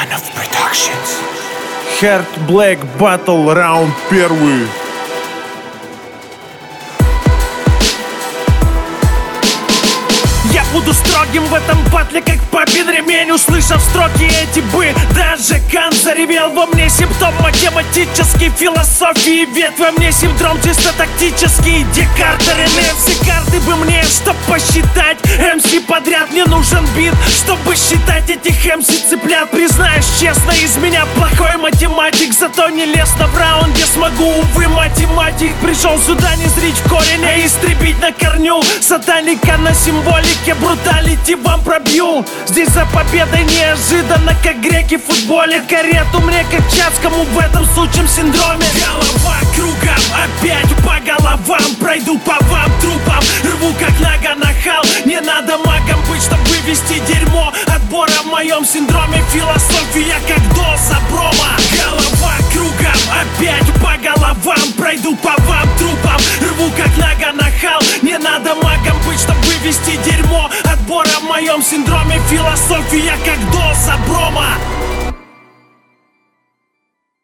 Иванов Productions. Heart Black Battle, раунд первый. Я буду строгим в этом батле, как папин ремень. Услышав строки эти бы, даже Кант заревел. Во мне симптом математический, философии ветвь. Во мне синдром чисто тактический, Декарт, РНФ. Все карты бы мне, чтоб посчитать МС подряд. Мне нужен бит, чтобы считать этих МС цыплят. Признаюсь честно, из меня плохой математик. Зато нелестно в раунде смогу, увы, математик. Пришел сюда не зрить в корень, а истребить на корню. Сатаника на символике, бруталити вам пробью. Здесь за победой неожиданно, как греки в футболе. Карету мне как Чацкому в этом сучьем синдроме. Голова кругом, опять по головам. Пройду по вам трупам, рву как нога нахал. Не надо магом быть, чтобы вывести дерьмо. Отбора в моем синдроме, философия как доза брома. Голова кругом, опять по головам. Пройду по вам трупам, рву как нога нахал. Не надо магом быть, чтобы вывести дерьмо. Отбора в моем синдроме, философия как доза брома.